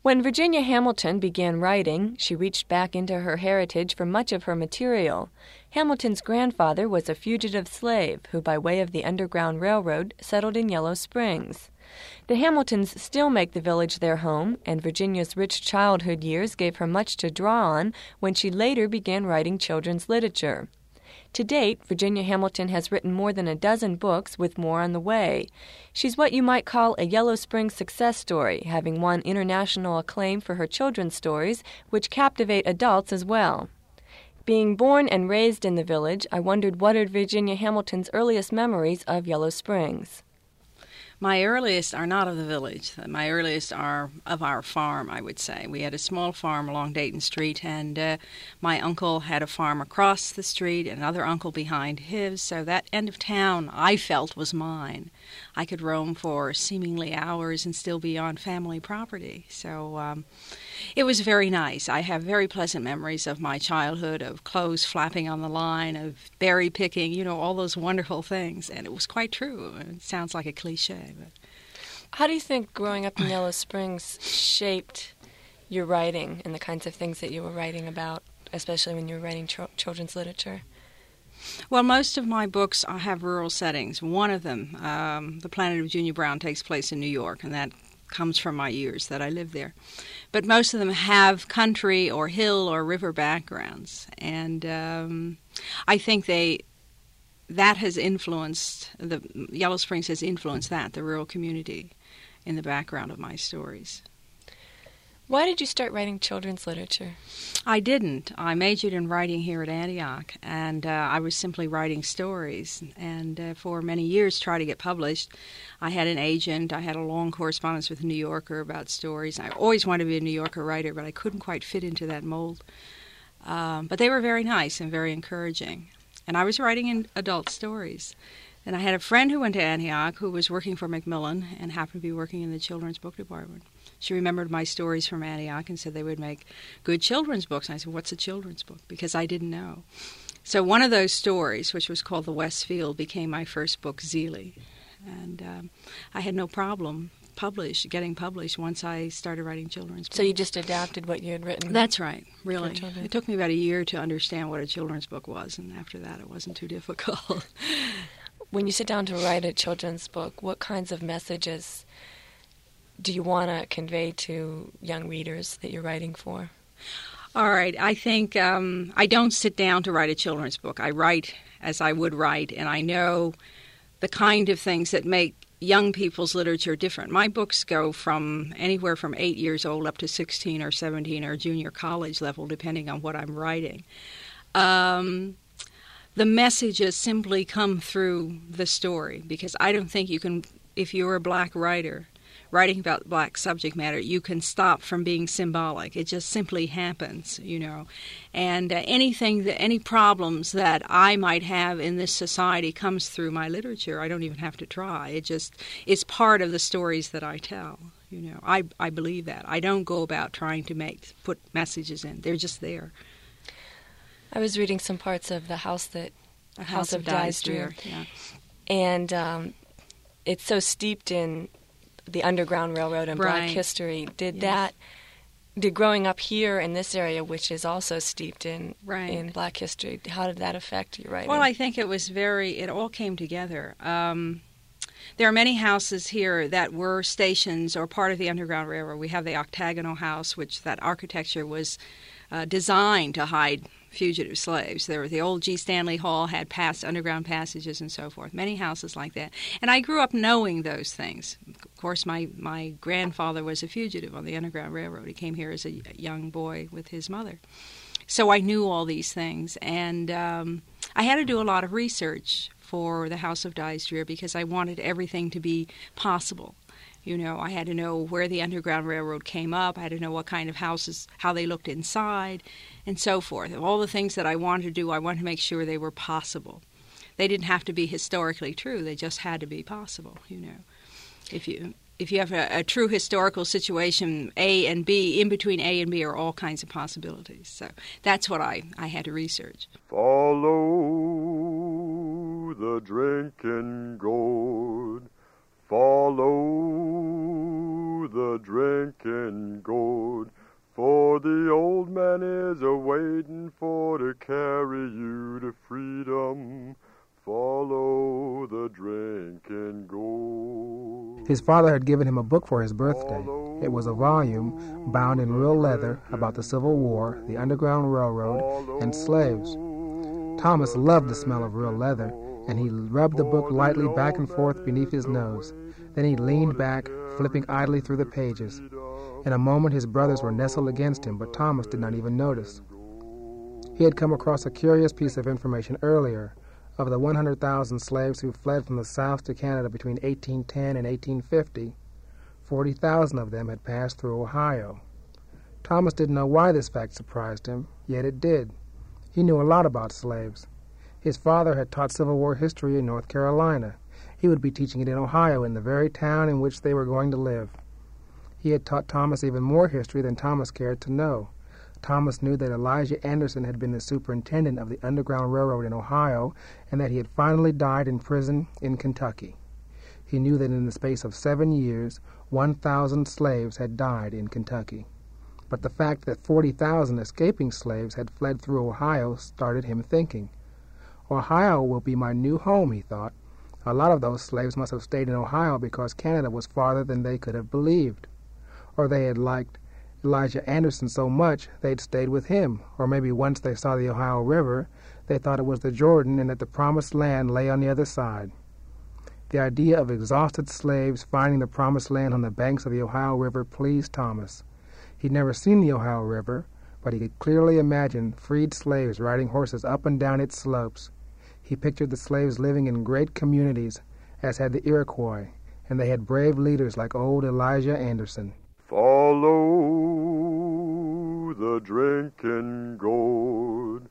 When Virginia Hamilton began writing, she reached back into her heritage for much of her material. Hamilton's grandfather was a fugitive slave who, by way of the Underground Railroad, settled in Yellow Springs. The Hamiltons still make the village their home, and Virginia's rich childhood years gave her much to draw on when she later began writing children's literature. To date, Virginia Hamilton has written more than a dozen books, with more on the way. She's what you might call a Yellow Springs success story, having won international acclaim for her children's stories, which captivate adults as well. Being born and raised in the village, I wondered what are Virginia Hamilton's earliest memories of Yellow Springs. My earliest are not of the village. My earliest are of our farm, I would say. We had a small farm along Dayton Street, and my uncle had a farm across the street, another uncle behind his, so that end of town, I felt, was mine. I could roam for seemingly hours and still be on family property. So it was very nice. I have very pleasant memories of my childhood, of clothes flapping on the line, of berry picking, all those wonderful things. And it was quite true. It sounds like a cliche. But how do you think growing up in Yellow Springs shaped your writing and the kinds of things that you were writing about, especially when you were writing children's literature? Well, most of my books have rural settings. One of them, The Planet of Junior Brown, takes place in New York, and that comes from my years that I lived there. But most of them have country or hill or river backgrounds, and I think that has influenced, the Yellow Springs has influenced the rural community in the background of my stories. Why did you start writing children's literature? I didn't. I majored in writing here at Antioch, and I was simply writing stories, and for many years tried to get published. I had an agent. I had a long correspondence with the New Yorker about stories. I always wanted to be a New Yorker writer, but I couldn't quite fit into that mold. But they were very nice and very encouraging, and I was writing in adult stories. And I had a friend who went to Antioch who was working for Macmillan and happened to be working in the children's book department. She remembered my stories from Antioch and said they would make good children's books. And I said, what's a children's book? Because I didn't know. So one of those stories, which was called The West Field, became my first book, Zelie. And I had no problem getting published once I started writing children's books. So you just adapted what you had written? That's right, really. It took me about a year to understand what a children's book was, and after that it wasn't too difficult. When you sit down to write a children's book, what kinds of messages do you want to convey to young readers that you're writing for? All right. I think I don't sit down to write a children's book. I write as I would write, and I know the kind of things that make young people's literature different. My books go from anywhere from 8 years old up to 16 or 17 or junior college level, depending on what I'm writing. The messages simply come through the story, because I don't think you can, if you're a black writer writing about black subject matter, you can stop from being symbolic. It just simply happens, And any problems that I might have in this society comes through my literature. I don't even have to try. It's part of the stories that I tell. I believe that. I don't go about trying to put messages in. They're just there. I was reading some parts of The House of Dies Drear. Yeah. And it's so steeped in the Underground Railroad and right. Black history. Did growing up here in this area, which is also steeped in Black history, how did that affect your writing? Well, I think it all came together. There are many houses here that were stations or part of the Underground Railroad. We have the Octagonal House, which that architecture was designed to hide fugitive slaves. There were the old G. Stanley Hall had underground passages and so forth. Many houses like that. And I grew up knowing those things. Of course, my grandfather was a fugitive on the Underground Railroad. He came here as a young boy with his mother. So I knew all these things. And I had to do a lot of research for The House of Dies Drear because I wanted everything to be possible. I had to know where the Underground Railroad came up. I had to know what kind of houses, how they looked inside, and so forth. All the things that I wanted to do, I wanted to make sure they were possible. They didn't have to be historically true. They just had to be possible, If you have a true historical situation, A and B, in between A and B are all kinds of possibilities. So that's what I had to research. Follow the drinking gourd. Follow the drinking gourd. the old man is a-waiting for to carry you to freedom. Follow the drinking gold. His father had given him a book for his birthday. It was a volume bound in real leather about the Civil War, the Underground Railroad, and slaves. Thomas loved the smell of real leather, and he rubbed the book lightly back and forth beneath his nose. Then he leaned back, flipping idly through the pages. In a moment his brothers were nestled against him, but Thomas did not even notice. He had come across a curious piece of information earlier. Of the 100,000 slaves who fled from the South to Canada between 1810 and 1850, 40,000 of them had passed through Ohio. Thomas didn't know why this fact surprised him, yet it did. He knew a lot about slaves. His father had taught Civil War history in North Carolina. He would be teaching it in Ohio, in the very town in which they were going to live. He had taught Thomas even more history than Thomas cared to know. Thomas knew that Elijah Anderson had been the superintendent of the Underground Railroad in Ohio, and that he had finally died in prison in Kentucky. He knew that in the space of 7 years, 1,000 slaves had died in Kentucky. But the fact that 40,000 escaping slaves had fled through Ohio started him thinking. Ohio will be my new home, he thought. A lot of those slaves must have stayed in Ohio because Canada was farther than they could have believed. Or they had liked Elijah Anderson so much they'd stayed with him, or maybe once they saw the Ohio River, they thought it was the Jordan and that the Promised Land lay on the other side. The idea of exhausted slaves finding the Promised Land on the banks of the Ohio River pleased Thomas. He'd never seen the Ohio River, but he could clearly imagine freed slaves riding horses up and down its slopes. He pictured the slaves living in great communities, as had the Iroquois, and they had brave leaders like old Elijah Anderson. Follow the drinking gourd.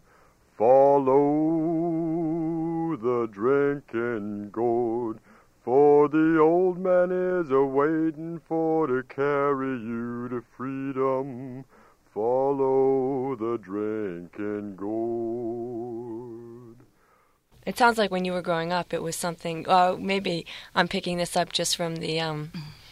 Follow the drinking gourd. For the old man is a-waiting for to carry you to freedom. Follow the drinking gourd. It sounds like when you were growing up, it was something. Maybe I'm picking this up just from the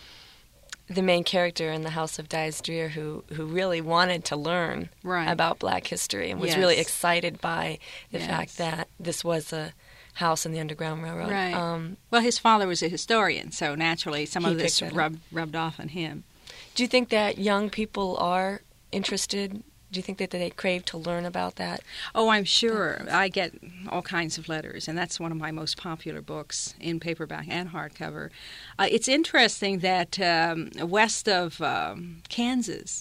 main character in the House of Dyes Dreer, who really wanted to learn about Black history and was really excited by the fact that this was a house in the Underground Railroad. Right. Well, his father was a historian, so naturally some of this rubbed off on him. Do you think that young people are interested? Do you think that they crave to learn about that? Oh, I'm sure. I get all kinds of letters, and that's one of my most popular books in paperback and hardcover. It's interesting that west of Kansas,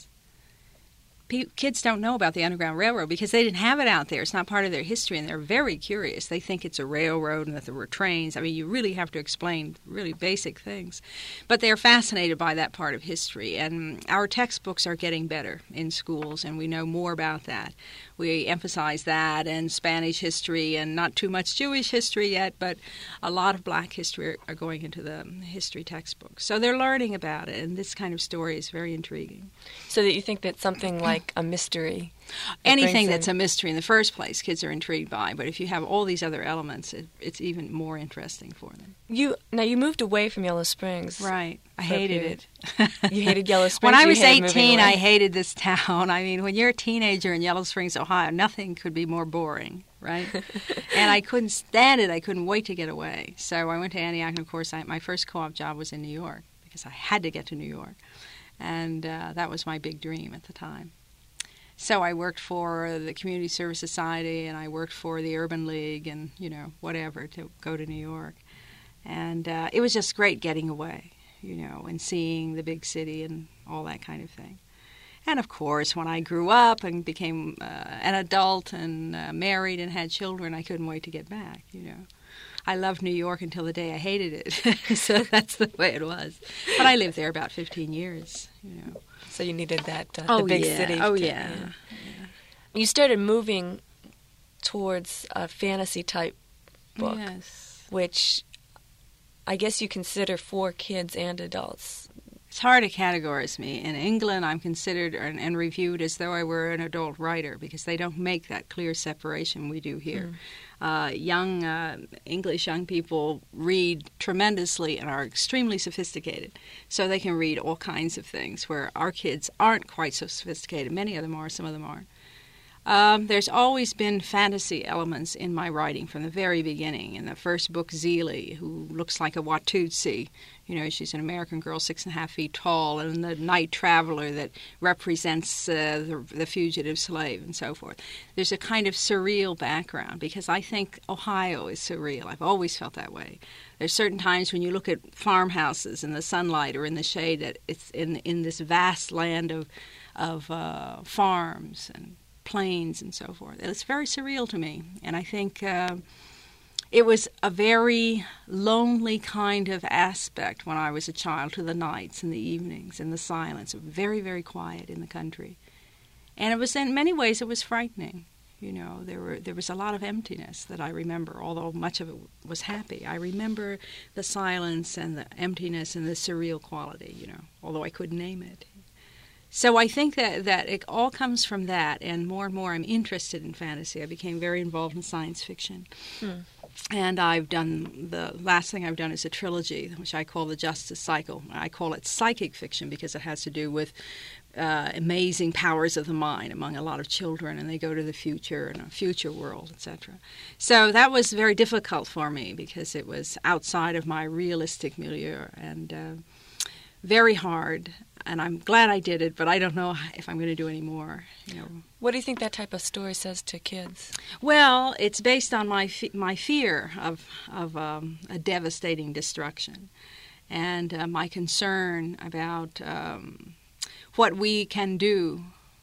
kids don't know about the Underground Railroad because they didn't have it out there. It's not part of their history, and they're very curious. They think it's a railroad and that there were trains. I mean, you really have to explain really basic things. But they're fascinated by that part of history, and our textbooks are getting better in schools, and we know more about that. We emphasize that and Spanish history and not too much Jewish history yet, but a lot of Black history are going into the history textbooks. So they're learning about it, and this kind of story is very intriguing. So that you think that something like a mystery... Anything that's a mystery in the first place, kids are intrigued by. But if you have all these other elements, it's even more interesting for them. You moved away from Yellow Springs. Right. I hated it. You hated Yellow Springs? When I was 18, I hated this town. I mean, when you're a teenager in Yellow Springs, Ohio, nothing could be more boring, right? And I couldn't stand it. I couldn't wait to get away. So I went to Antioch, and of course, my first co-op job was in New York because I had to get to New York. And that was my big dream at the time. So I worked for the Community Service Society, and I worked for the Urban League and, whatever, to go to New York. And it was just great getting away, and seeing the big city and all that kind of thing. And, of course, when I grew up and became an adult and married and had children, I couldn't wait to get back, I loved New York until the day I hated it. So that's the way it was. But I lived there about 15 years, So you needed that the big city. Oh, yeah. You started moving towards a fantasy-type book, yes, which I guess you consider for kids and adults. It's hard to categorize me. In England, I'm considered and reviewed as though I were an adult writer because they don't make that clear separation we do here. English young people read tremendously and are extremely sophisticated, so they can read all kinds of things, where our kids aren't quite so sophisticated. Many of them are, some of them aren't. There's always been fantasy elements in my writing from the very beginning. In the first book, Zelie, who looks like a Watusi, she's an American girl 6.5 feet tall, and the night traveler that represents the fugitive slave and so forth. There's a kind of surreal background because I think Ohio is surreal. I've always felt that way. There's certain times when you look at farmhouses in the sunlight or in the shade that it's in this vast land of farms and plains and so forth. It's very surreal to me, and I think it was a very lonely kind of aspect when I was a child, to the nights and the evenings and the silence. Very, very quiet in the country, and it was, in many ways, it was frightening. There was a lot of emptiness that I remember, although much of it was happy. I remember the silence and the emptiness and the surreal quality, although I couldn't name it. So I think that it all comes from that, and more I'm interested in fantasy. I became very involved in science fiction. And the last thing I've done is a trilogy, which I call the Justice Cycle. I call it psychic fiction because it has to do with amazing powers of the mind among a lot of children, and they go to the future and a future world, etc. So that was very difficult for me because it was outside of my realistic milieu and very hard. And I'm glad I did it, but I don't know if I'm going to do any more. What do you think that type of story says to kids? Well, it's based on my fear of a devastating destruction, and my concern about what we can do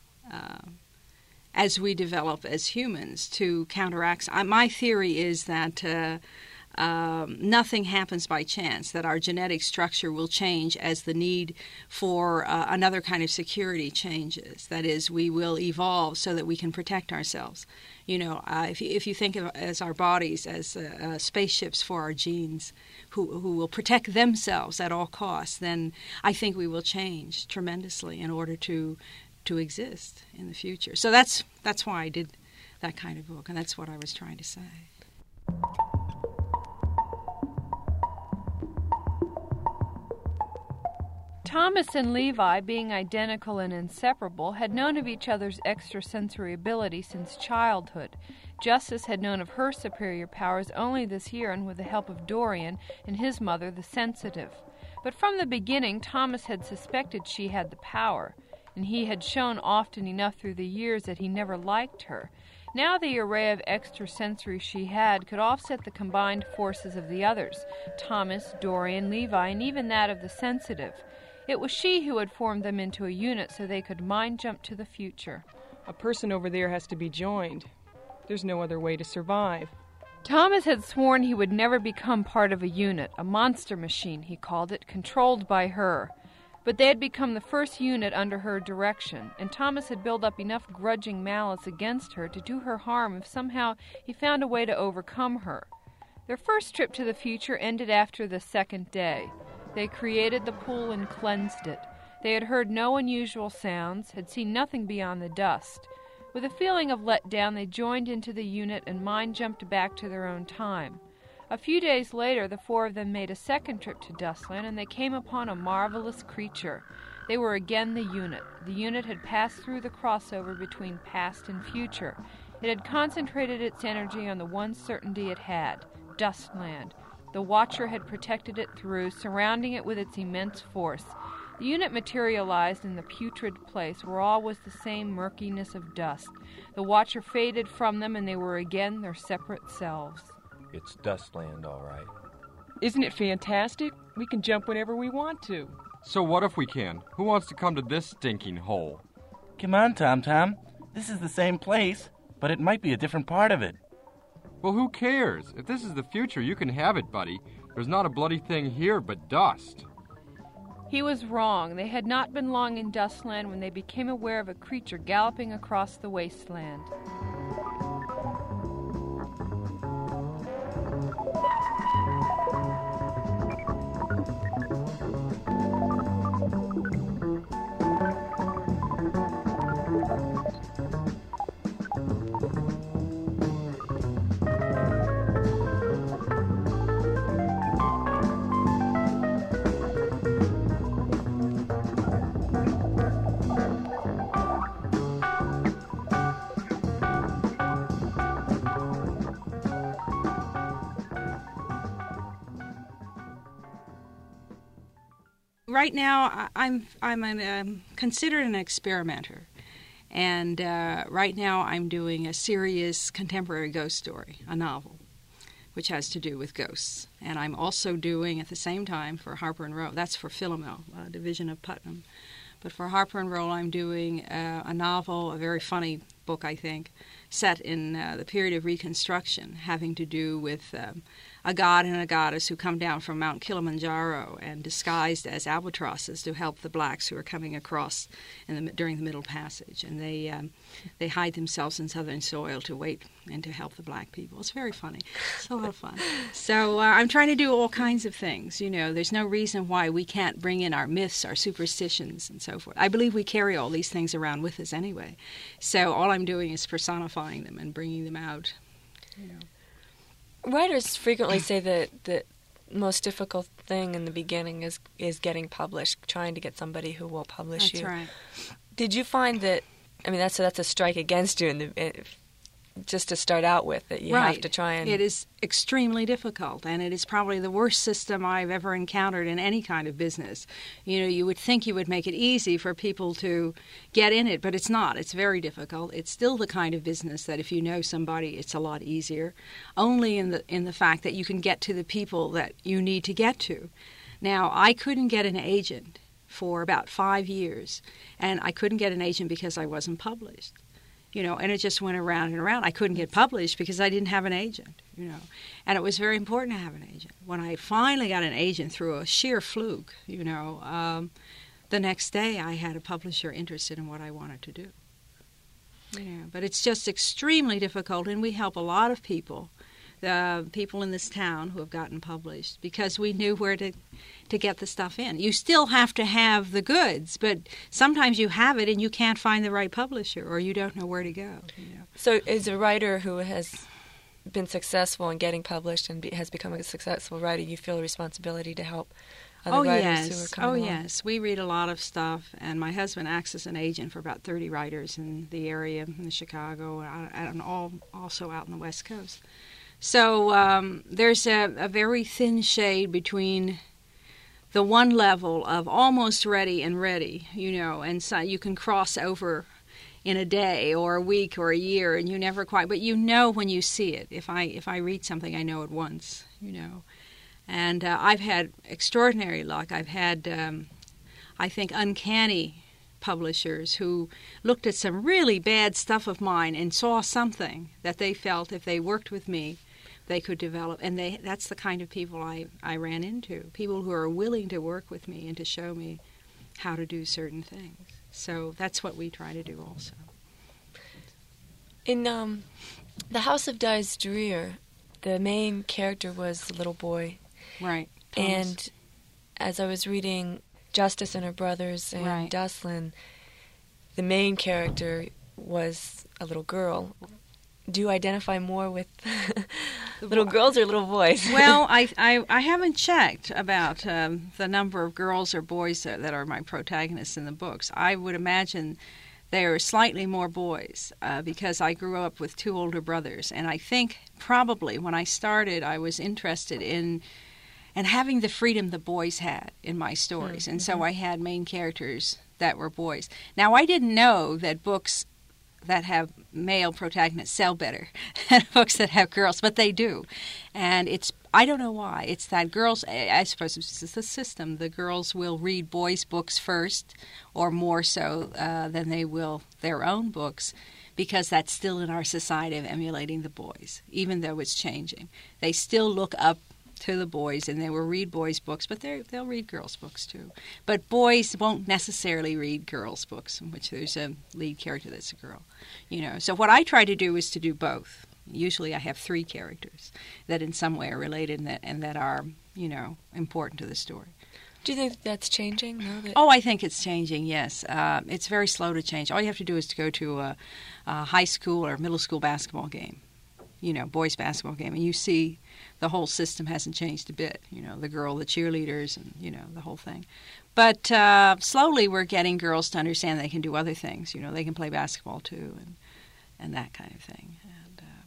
as we develop as humans to counteract. My theory is that nothing happens by chance, that our genetic structure will change as the need for another kind of security changes. That is, we will evolve so that we can protect ourselves. If you think of as our bodies as spaceships for our genes who will protect themselves at all costs, then I think we will change tremendously in order to exist in the future. So that's why I did that kind of book, and that's what I was trying to say. Thomas and Levi, being identical and inseparable, had known of each other's extrasensory ability since childhood. Justice had known of her superior powers only this year and with the help of Dorian and his mother, the sensitive. But from the beginning, Thomas had suspected she had the power, and he had shown often enough through the years that he never liked her. Now the array of extrasensory she had could offset the combined forces of the others, Thomas, Dorian, Levi, and even that of the sensitive. It was she who had formed them into a unit so they could mind jump to the future. A person over there has to be joined. There's no other way to survive. Thomas had sworn he would never become part of a unit, a monster machine, he called it, controlled by her. But they had become the first unit under her direction, and Thomas had built up enough grudging malice against her to do her harm if somehow he found a way to overcome her. Their first trip to the future ended after the second day. They created the pool and cleansed it. They had heard no unusual sounds, had seen nothing beyond the dust. With a feeling of letdown, they joined into the unit and mind jumped back to their own time. A few days later, the four of them made a second trip to Dustland, and they came upon a marvelous creature. They were again the unit. The unit had passed through the crossover between past and future. It had concentrated its energy on the one certainty it had, Dustland. The Watcher had protected it through, surrounding it with its immense force. The unit materialized in the putrid place where all was the same murkiness of dust. The Watcher faded from them, and they were again their separate selves. It's Dustland, all right. Isn't it fantastic? We can jump whenever we want to. So what if we can? Who wants to come to this stinking hole? Come on, Tom. This is the same place, but it might be a different part of it. Well, who cares? If this is the future, you can have it, buddy. There's not a bloody thing here but dust. He was wrong. They had not been long in Dustland when they became aware of a creature galloping across the wasteland. right now I'm considered an experimenter. And right now I'm doing a serious contemporary ghost story, a novel, which has to do with ghosts. And I'm also doing, at the same time, for Harper and Row, that's for Philomel, a division of Putnam. But for Harper and Row, I'm doing a novel, a very funny book, I think, set in the period of Reconstruction, having to do with a god and a goddess who come down from Mount Kilimanjaro and disguised as albatrosses to help the blacks who are coming across during the Middle Passage. And they hide themselves in southern soil to wait and to help the black people. It's very funny. It's a lot of fun. So I'm trying to do all kinds of things. You know, there's no reason why we can't bring in our myths, our superstitions, and so forth. I believe we carry all these things around with us anyway. So all I'm doing is personifying them and bringing them out, you know. Writers frequently say that the most difficult thing in the beginning is getting published, trying to get somebody who will publish you. That's right. Did you find that, I mean, that's a strike against you just to start out with, that you have to try and... It is extremely difficult, and it is probably the worst system I've ever encountered in any kind of business. You know, you would think you would make it easy for people to get in it, but it's not. It's very difficult. It's still the kind of business that if you know somebody, it's a lot easier, only in the fact that you can get to the people that you need to get to. Now, I couldn't get an agent for about 5 years, and I couldn't get an agent because I wasn't published. You know, and it just went around and around. I couldn't get published because I didn't have an agent, you know. And it was very important to have an agent. When I finally got an agent through a sheer fluke, you know, the next day I had a publisher interested in what I wanted to do. You know, but it's just extremely difficult, and we help a lot of people, the people in this town who have gotten published, because we knew where to get the stuff in. You still have to have the goods, but sometimes you have it and you can't find the right publisher, or you don't know where to go. You know. So as a writer who has been successful in getting published and has become a successful writer, you feel a responsibility to help other writers who are coming along? Yes. We read a lot of stuff, and my husband acts as an agent for about 30 writers in the area, in Chicago, and also out on the West Coast. So there's a very thin shade between the one level of almost ready and ready, you know, and so you can cross over in a day or a week or a year, and you never quite, but you know when you see it. If I read something, I know it once, you know. And I've had extraordinary luck. I've had, I think, uncanny publishers who looked at some really bad stuff of mine and saw something that they felt if they worked with me, they could develop. And that's the kind of people I ran into, people who are willing to work with me and to show me how to do certain things. So that's what we try to do also. In The House of Dies Dreer, the main character was the little boy. Right. Thomas. And as I was reading Justice and Her Brothers and right. Dustland, the main character was a little girl. Do you identify more with little girls or little boys? Well, I haven't checked about the number of girls or boys that are my protagonists in the books. I would imagine there are slightly more boys because I grew up with two older brothers. And I think probably when I started, I was interested in having the freedom the boys had in my stories. Mm-hmm. And so I had main characters that were boys. Now, I didn't know that books that have male protagonists sell better than books that have girls, but they do. And I don't know why. It's that girls, I suppose it's the system. The girls will read boys' books first, or more so than they will their own books, because that's still in our society of emulating the boys, even though it's changing. They still look up to the boys, and they will read boys' books, but they'll read girls' books too. But boys won't necessarily read girls' books in which there's a lead character that's a girl. You know, so what I try to do is to do both. Usually I have three characters that in some way are related and that are, you know, important to the story. Do you think that's changing now? Oh, I think it's changing, yes. It's very slow to change. All you have to do is to go to a high school or middle school basketball game, you know, boys' basketball game, and you see the whole system hasn't changed a bit. You know, the cheerleaders, and, you know, the whole thing. But slowly we're getting girls to understand they can do other things. You know, they can play basketball too, and that kind of thing. And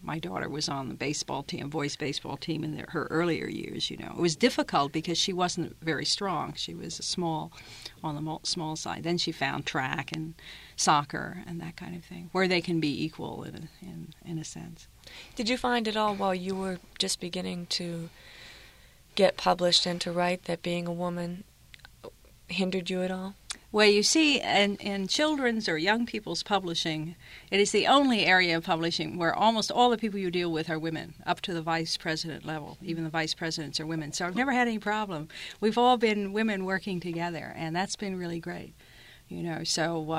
my daughter was on the baseball team, boys baseball team in her earlier years. It was difficult because she wasn't very strong. She was on the small side. Then she found track and soccer and that kind of thing, where they can be equal in a sense. Did you find at all while you were just beginning to get published and to write that being a woman hindered you at all? Well, you see, in children's or young people's publishing, it is the only area of publishing where almost all the people you deal with are women, up to the vice president level. Even the vice presidents are women. So I've never had any problem. We've all been women working together, and that's been really great. So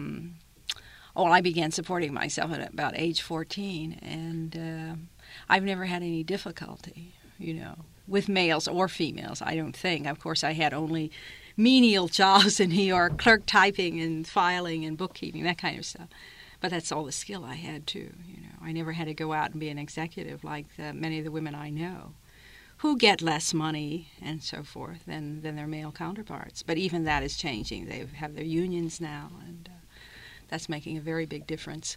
I began supporting myself at about age 14, and I've never had any difficulty, with males or females, I don't think. Of course, I had only menial jobs in New York, clerk typing and filing and bookkeeping, that kind of stuff. But that's all the skill I had, too. I never had to go out and be an executive like many of the women I know, who get less money and so forth than their male counterparts. But even that is changing. They have their unions now, and that's making a very big difference.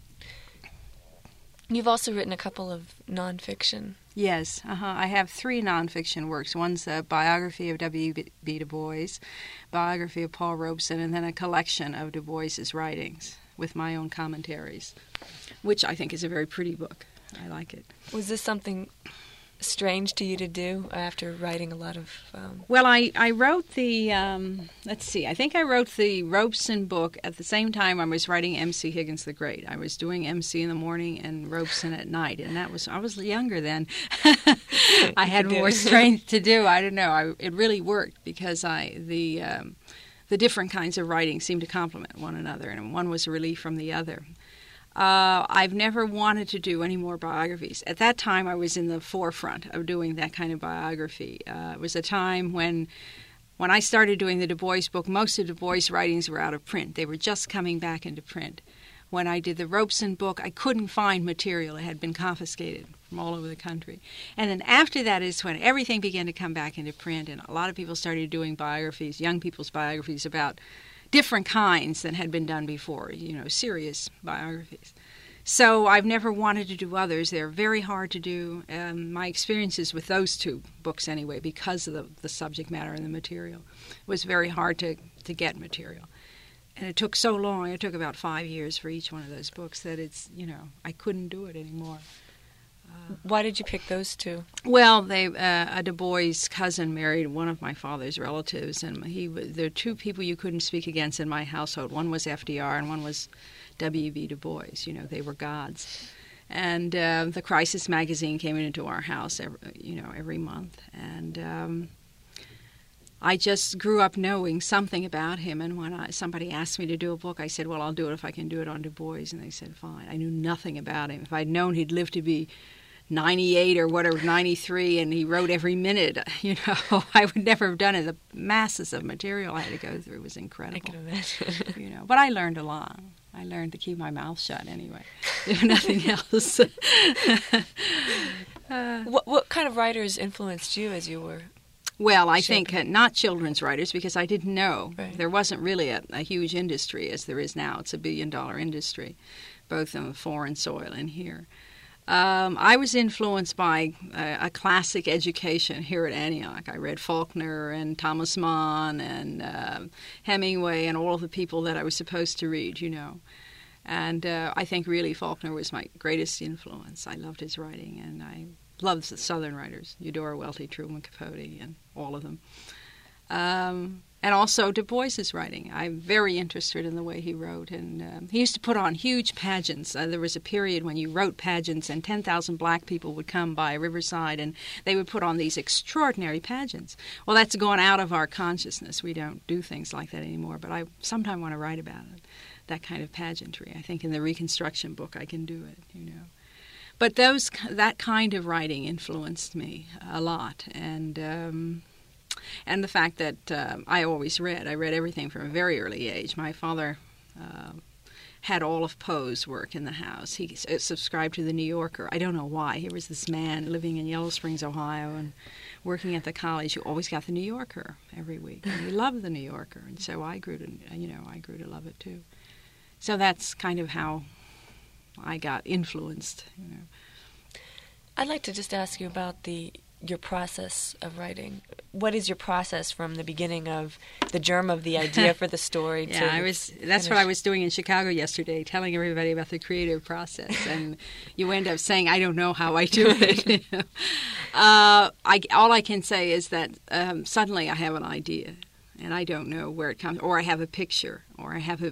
You've also written a couple of nonfiction. Yes, I have 3 nonfiction works. One's a biography of W.B. Du Bois, biography of Paul Robeson, and then a collection of Du Bois's writings with my own commentaries, which I think is a very pretty book. I like it. Was this something strange to you to do after writing a lot of... Well, I wrote the, I think I wrote the Robeson book at the same time I was writing M.C. Higgins the Great. I was doing M.C. in the morning and Robeson at night, and I was younger then. I had more strength to do. I don't know. It really worked because the different kinds of writing seemed to complement one another, and one was a relief from the other. I've never wanted to do any more biographies. At that time, I was in the forefront of doing that kind of biography. It was a time when I started doing the Du Bois book, most of Du Bois' writings were out of print. They were just coming back into print. When I did the Robeson book, I couldn't find material. It had been confiscated from all over the country. And then after that is when everything began to come back into print, and a lot of people started doing biographies, young people's biographies about different kinds than had been done before, serious biographies. So I've never wanted to do others. They're very hard to do. My experiences with those 2 books anyway, because of the subject matter and the material, was very hard to get material. And it took so long. It took about 5 years for each one of those books that it's, I couldn't do it anymore. Why did you pick those 2? Well, a Du Bois cousin married one of my father's relatives, and there are 2 people you couldn't speak against in my household. One was FDR, and one was W.B. Du Bois. They were gods. And the Crisis magazine came into our house every month, and I just grew up knowing something about him. And when somebody asked me to do a book, I said, "Well, I'll do it if I can do it on Du Bois." And they said, "Fine." I knew nothing about him. If I'd known he'd lived to be 98 or whatever, 93, and he wrote every minute, I would never have done it. The masses of material I had to go through was incredible. I can imagine. But I learned a lot. I learned to keep my mouth shut anyway, if nothing else. What kind of writers influenced you as you were? Well, I think not children's writers, because I didn't know. Right. There wasn't really a huge industry as there is now. It's a billion-dollar industry, both on foreign soil and here. I was influenced by a classic education here at Antioch. I read Faulkner and Thomas Mann and Hemingway and all of the people that I was supposed to read, And I think really Faulkner was my greatest influence. I loved his writing, and I loved the Southern writers, Eudora Welty, Truman Capote, and all of them. And also Du Bois's writing. I'm very interested in the way he wrote. And he used to put on huge pageants. There was a period when you wrote pageants and 10,000 black people would come by Riverside and they would put on these extraordinary pageants. Well, that's gone out of our consciousness. We don't do things like that anymore. But I sometime want to write about it, that kind of pageantry. I think in the Reconstruction book I can do it, But that kind of writing influenced me a lot. And the fact that I always read. I read everything from a very early age. My father had all of Poe's work in the house. He subscribed to the New Yorker. I don't know why. Here was this man living in Yellow Springs, Ohio, and working at the college who always got the New Yorker every week. And he loved the New Yorker, and so I grew to love it too. So that's kind of how I got influenced. I'd like to just ask you about your process of writing. What is your process from the beginning of the germ of the idea for the story to that's what I was doing in Chicago yesterday, telling everybody about the creative process, and you end up saying, I don't know how I do it. All I can say is that suddenly I have an idea, and I don't know where it comes, or I have a picture, or I have a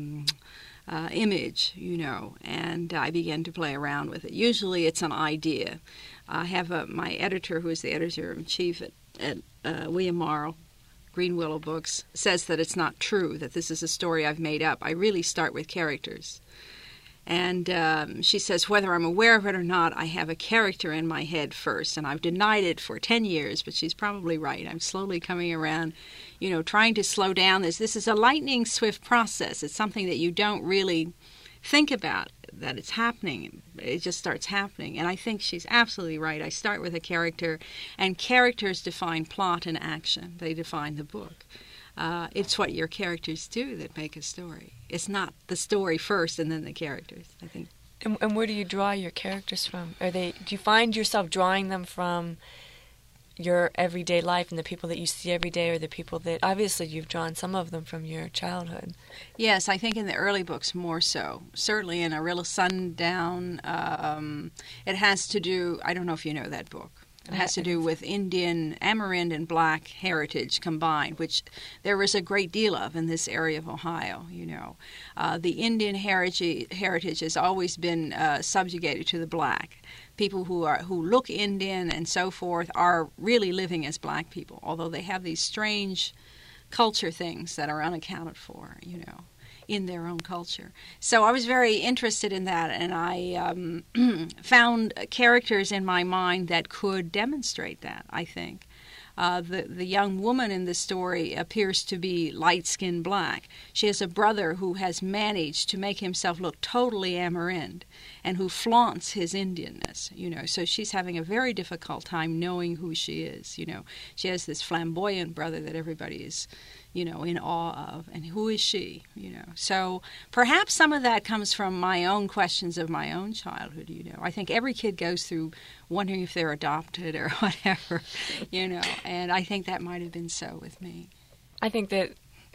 image, and I begin to play around with it. Usually it's an idea. I have my editor, who is the editor-in-chief at William Morrow, Green Willow Books, says that it's not true, that this is a story I've made up. I really start with characters. And she says, whether I'm aware of it or not, I have a character in my head first. And I've denied it for 10 years, but she's probably right. I'm slowly coming around, trying to slow down this. This is a lightning swift process. It's something that you don't really think about, that it's happening. It just starts happening. And I think she's absolutely right. I start with a character, and characters define plot and action. They define the book. It's what your characters do that make a story. It's not the story first and then the characters, I think. And where do you draw your characters from? Do you find yourself drawing them from your everyday life and the people that you see every day, or the people that, obviously you've drawn some of them from your childhood? Yes, I think in the early books more so. Certainly in Arilla Sundown, it has to do, I don't know if you know that book. It has to do with Indian, Amerind, and Black heritage combined, which there is a great deal of in this area of Ohio, The Indian heritage has always been subjugated to the Black. People who look Indian and so forth are really living as Black people, although they have these strange culture things that are unaccounted for, in their own culture. So I was very interested in that, and I found characters in my mind that could demonstrate that, I think. The young woman in the story appears to be light-skinned Black. She has a brother who has managed to make himself look totally Amerind and who flaunts his Indianness, So she's having a very difficult time knowing who she is, She has this flamboyant brother that everybody is, in awe of. And who is she, So perhaps some of that comes from my own questions of my own childhood, I think every kid goes through wondering if they're adopted or whatever, And I think that might have been so with me. I think that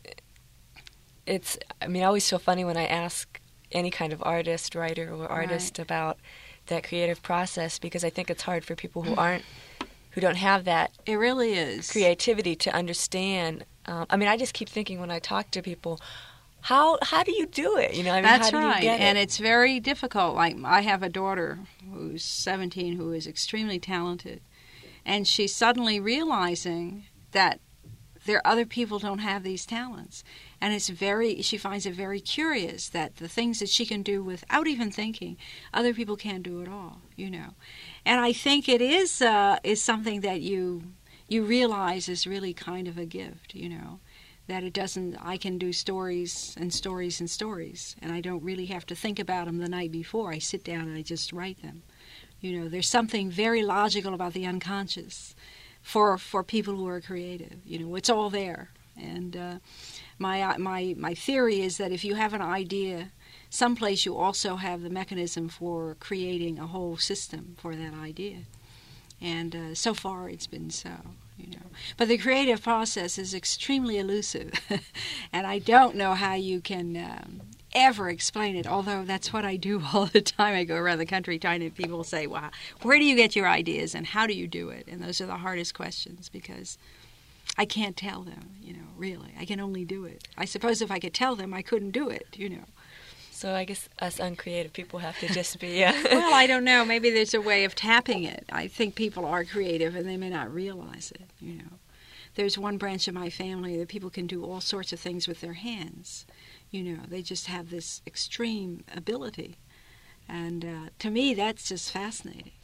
I always feel funny when I ask any kind of artist, writer, or artist about that creative process, because I think it's hard for people who don't have that. It really is. Creativity to understand. I just keep thinking when I talk to people, how do you do it? That's how do right. You get it? And it's very difficult. Like, I have a daughter who's 17 who is extremely talented, and she's suddenly realizing that other people don't have these talents. And she finds it very curious that the things that she can do without even thinking, other people can't do at all, And I think it is something that you realize is really kind of a gift, that it doesn't, I can do stories and stories and stories, and I don't really have to think about them the night before. I sit down and I just write them. There's something very logical about the unconscious for people who are creative. It's all there. And my theory is that if you have an idea, someplace you also have the mechanism for creating a whole system for that idea. And so far it's been so, But the creative process is extremely elusive, and I don't know how you can ever explain it, although that's what I do all the time. I go around the country trying to, people say, wow, where do you get your ideas and how do you do it? And those are the hardest questions, because I can't tell them, really. I can only do it. I suppose if I could tell them, I couldn't do it, So I guess us uncreative people have to just be... Well, I don't know. Maybe there's a way of tapping it. I think people are creative and they may not realize it, There's one branch of my family that people can do all sorts of things with their hands. They just have this extreme ability. And to me, that's just fascinating.